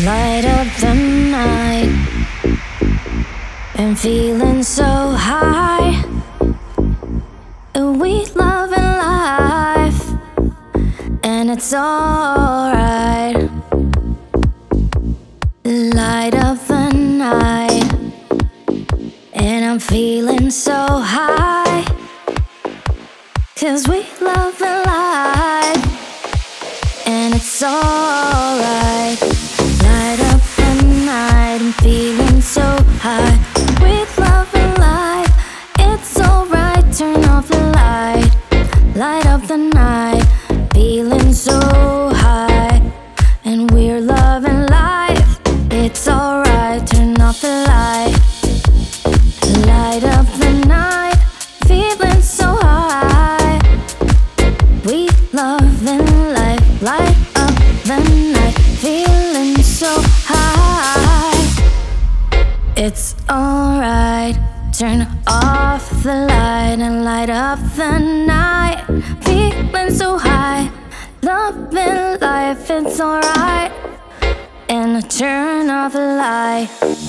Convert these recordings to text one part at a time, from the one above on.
Light up the night. Been feeling so high. We love in life, and it's alright. Light up the night, and I'm feeling so high. 'Cause we love in life, and it's alright. Light up the night, I'm feeling so high. With love and life, it's alright. Turn off the light. Light up the night, feeling so high. And we're loving life, it's alright. Turn off the light. Light up the night, feeling so high. We loving life. Light up the night, feeling so high. It's alright. Turn off the light and light up the night. Feeling so high. Loving life, it's alright. And turn off the light.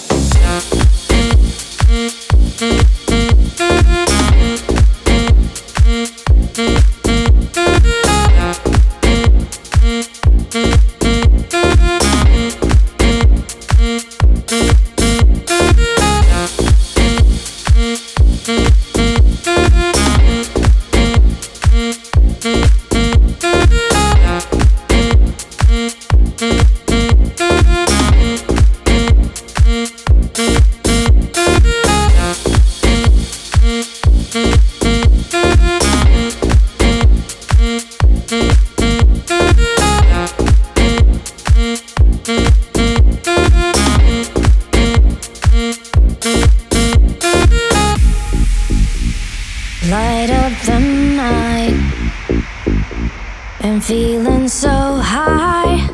Light up the night. Been feeling so high.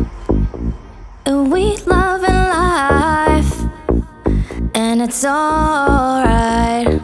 We love in life, and it's alright.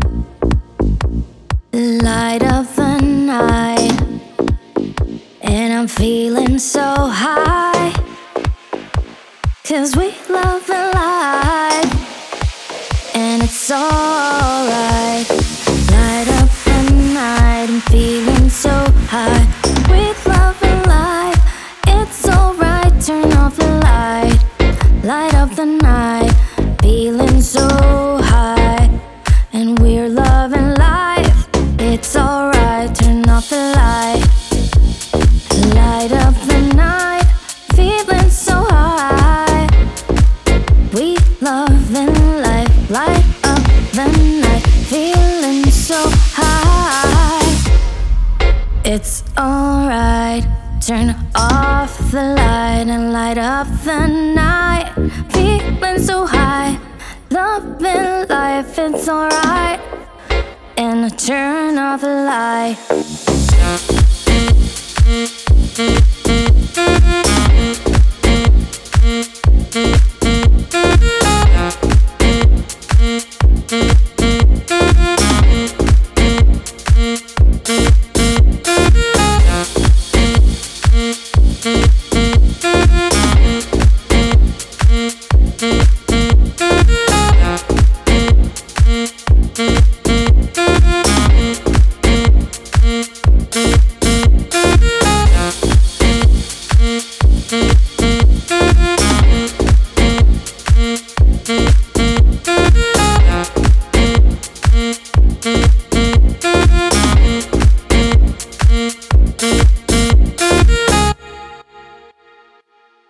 Light up the night, and I'm feeling so high. 'Cause we love in life, and it's alright. Light up the night, I'm feeling so high. With love and life, it's alright. Turn off the light. Light up the night, feeling so high. And we're loving life, it's alright. Turn off the light. Light up the night, feeling so high. We loving life. Light up the night, feeling so high. It's alright. Turn off the light and light up the night. Feeling so high. Loving life, it's alright. And turn off the light.